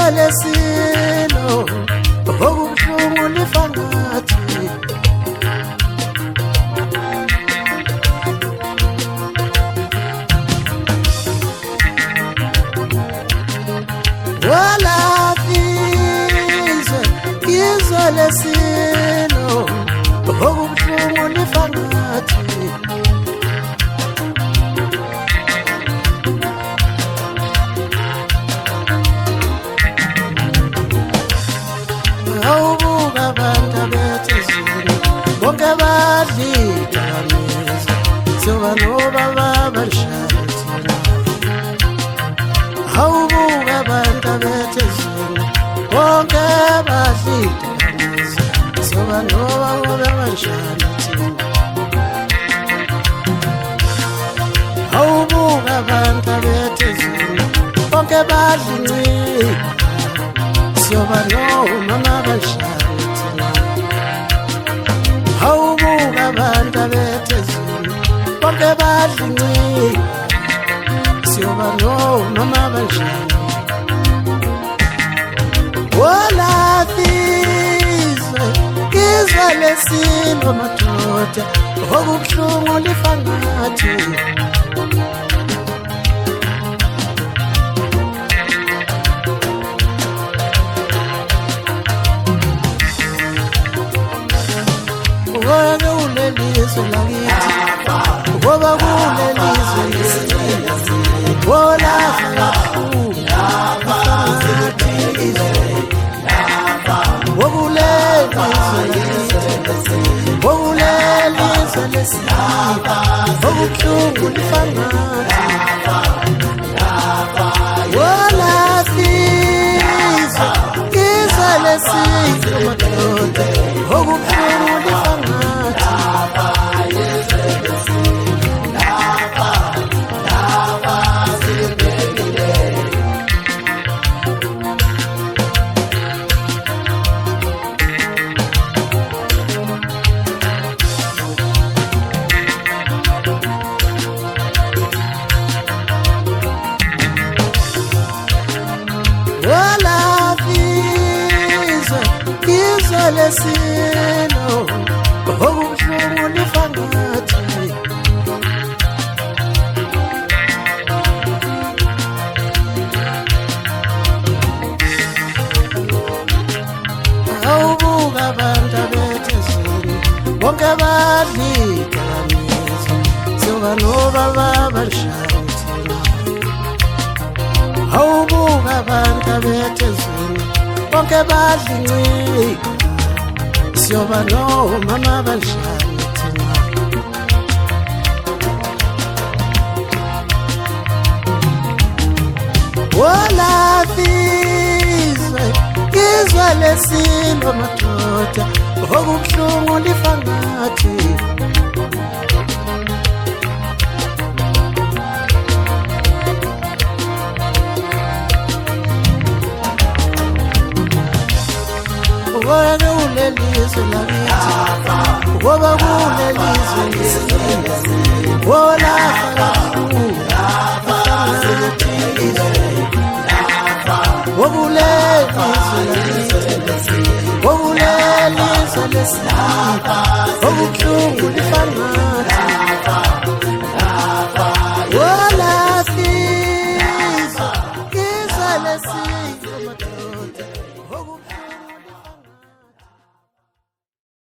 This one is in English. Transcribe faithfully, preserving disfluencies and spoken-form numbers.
lesilo okubuhlungu lifangathi wala fizwe izwe lesilo okubuhlungu lifangathi awubuka abantu abethezini bonke badlidakamisa soba nobaba abashathina awubuka abantu abethezini bonke badlidakamisa soba nobaba abashathina awubuka abantu abethezini bonke badlincika soba noma abashathina awubuka abantu abethezini bonke badlincika soba noma abashathina wala fizwe izwe lesilo madoda okubuhlungu lifangathi kulelizwe lakithi ngoba kulelizwe lakithi wala kabuhlungu wokulelizwe lakithi wokulelizwe lesilo okubuhlungu lifangathi wala fizwe izwe lesilo madoda okubuhlungu lifangathi wala fizwe izwe lesilo okubuhlungu lifangathi awubuka abantu abethezini bonke badlidakamisa soba nobaba abashathina awubuka abantu abethezini bonke badlincika soba noma abashathina wala fizwe izwe lesilo madoda okubuhlungu lifangathi ngoba kulelizwe lakithi ngoba kulelizwe lakithi wala kabuhlungu wokulelizwe lakithi wokulelizwe lesilo okubuhlungu